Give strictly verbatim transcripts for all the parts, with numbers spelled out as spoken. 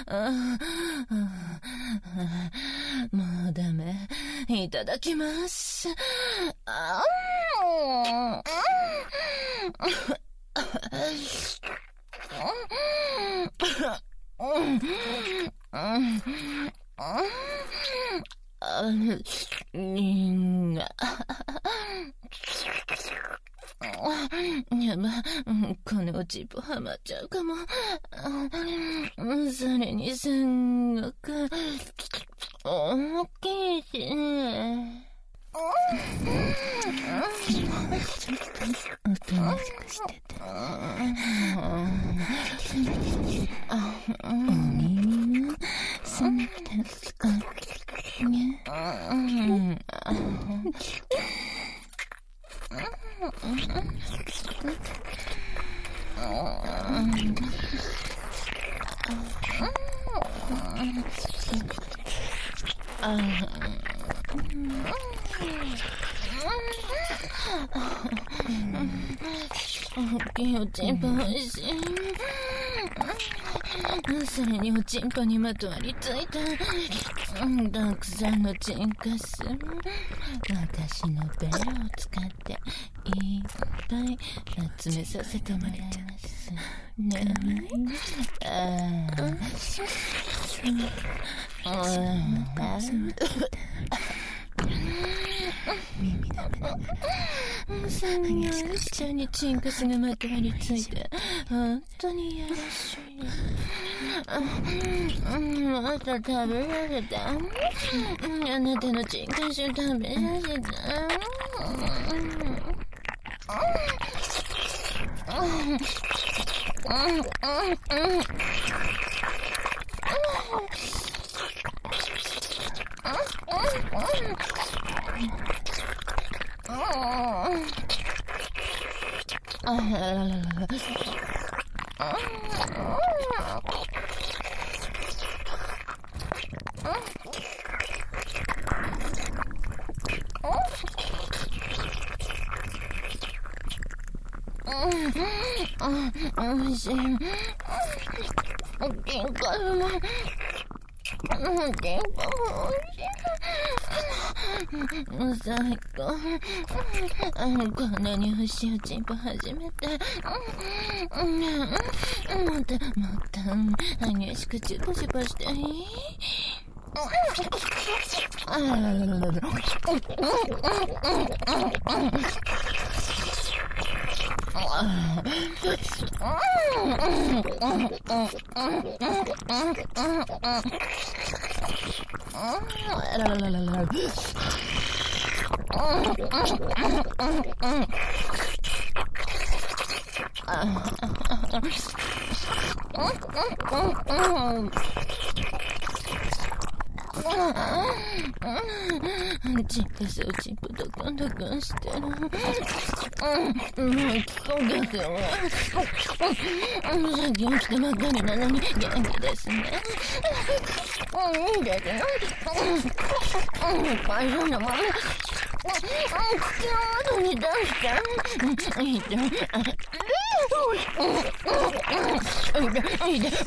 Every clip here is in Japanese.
もうダメ。いただきます。あやば、このうちぼはまっちゃうかも。それにすんごく大きいしね。おとなしくしてて。お耳が寒くてかね。おちんぽおいしい。それにおちんぽにまとわりついたたくさんのチンカス。私のベロを使っていっぱい集めさせてもらいますね。ああ耳ダメだからそんな下にチンカスがまとわりついて本当にやらしい。また食べられた。あなたのチンカス食べられた。おいしい。チンカスもチンカスもおいしい。最高。こんなに美味しいおちんぽ初めて。もっともっと激しくチュポチュポしていい？あらららららら。チンカスをチンポドコンドコンしてる。もう聞こえですよ。さっき起きてばっかりなのに元気ですね。いいですね。会社のまま口を窓に出していいと。いいでいいでいいで。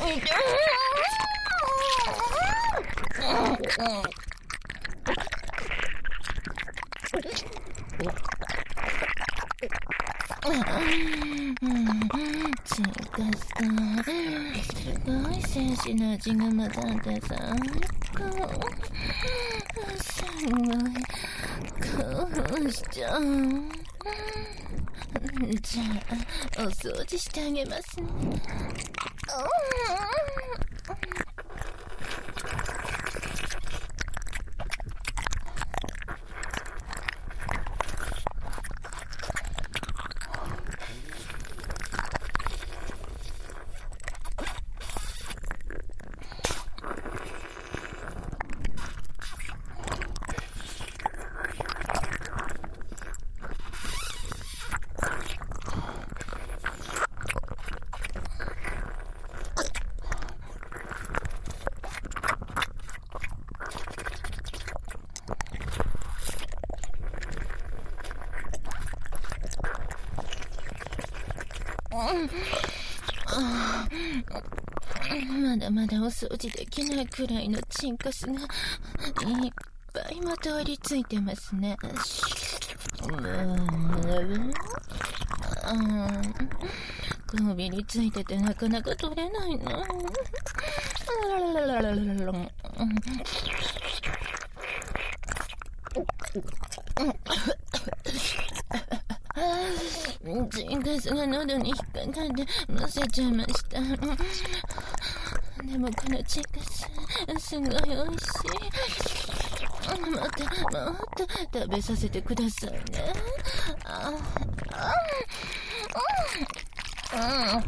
チンカスか。すごい戦士の味が混ざって最高。すごい興奮しちゃう。じゃあお掃除してあげますね。 まだまだお掃除できないくらいのチンカスがいっぱいまとわりついてますね。うん、こびりついててなかなか取れないな。チンカスが喉に引っかかってむせちゃいました。でもこのチンカスすごい美味しい。もっともっと食べさせてくださいね。ああああ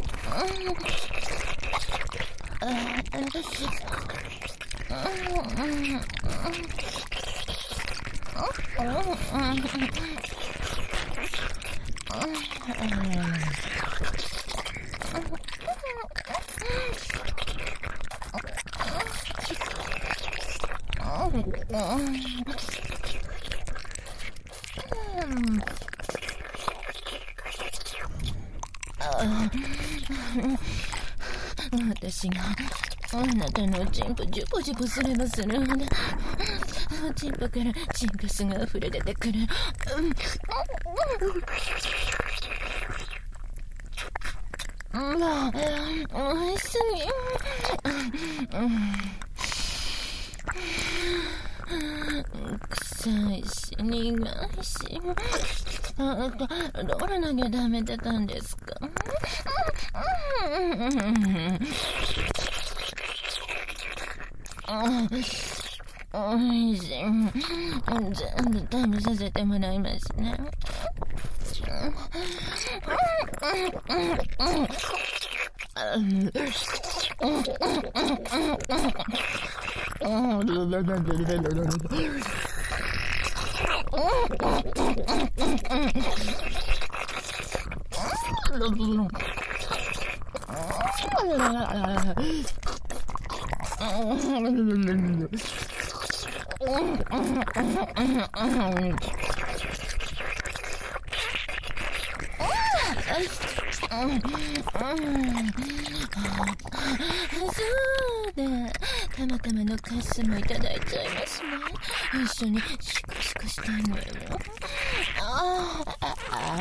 私があなたのチンポジュポジュポすればするほどチンポからチンカスが溢れ出てくる。うん、おいしすぎ。臭いし苦いし。あ、どれなきゃダメだったんですか？おいしい。全部食べさせてもらいますね。そうだ、たまたまのカスもいただいちゃいますね。一緒にシコシコしたいのよ。ああ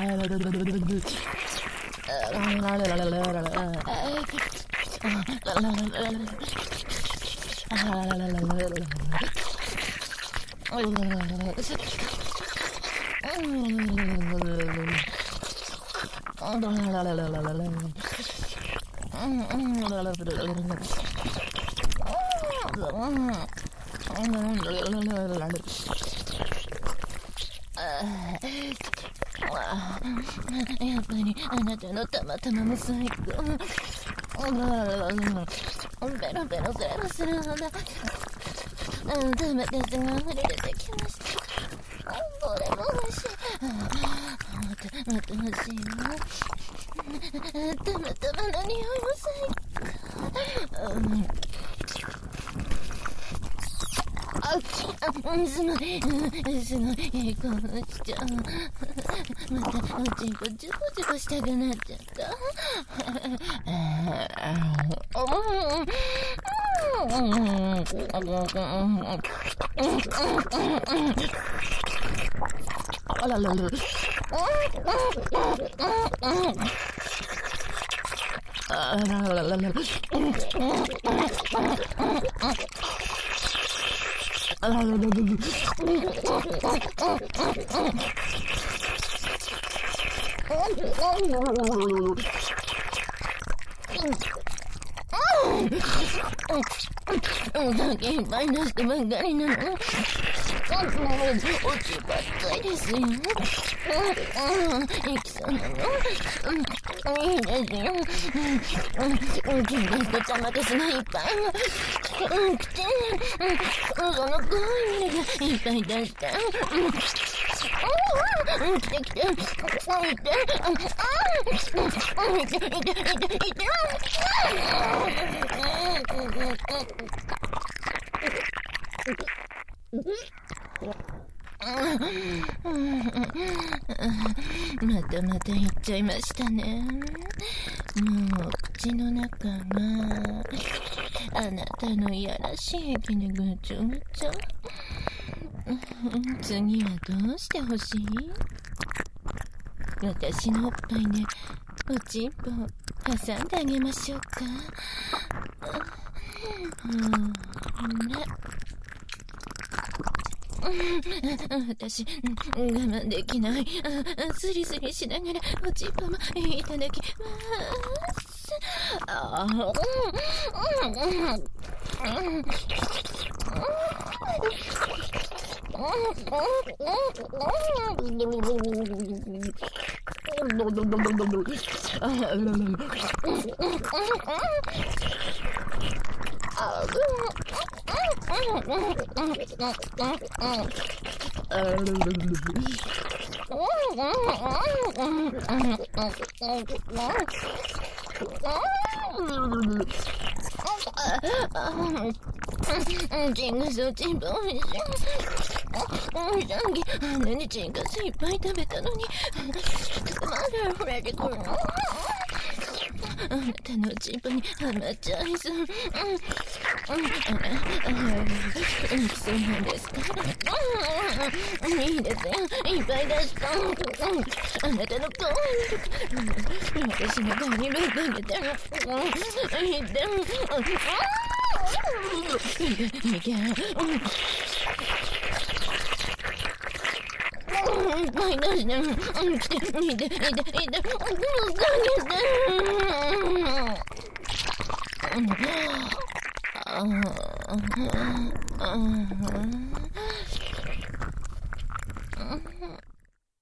やっぱりあなたのたまたまも最高。ベロベロベロするほど玉ですが溢れ出てきました。これも欲しい。もっともっと欲しいな。たまたまの匂いも最高。うんあ、すごい、すごい、興奮しちゃう。また、おちんこ、ジュコジュコしたくなっちゃった。あららら。あらららら。あらららら。お酒いっぱい出してばっかりなの。おちばっかりですよ。いきそうなの。いいですよ。おちんですと玉ですがいっぱい。口にその濃い匂いがいっぱい出して。来て来て。来て。いていていていて。うまたまた言っちゃいましたね。もう口の中があなたのいやらしい液でぐちょぐちょ。次はどうしてほしい？私のおっぱいでおちんぽ挟んであげましょうか。うんね、私我慢できない。スリスリしながらおちんぽもいただきます。あチンガスおちんぽおいしい。さっきあんなにチンガスいっぱい食べたのにまだ溢れてくるの。あなたのおちんぽにハマっちゃいそう。うん、そうなんですか。いいですよ、いっぱい出した。あなたの顔に私の顔にぶっかけたの。いいでもいけない。いっぱい出して、来て、見て、見て、見て、見て、ああ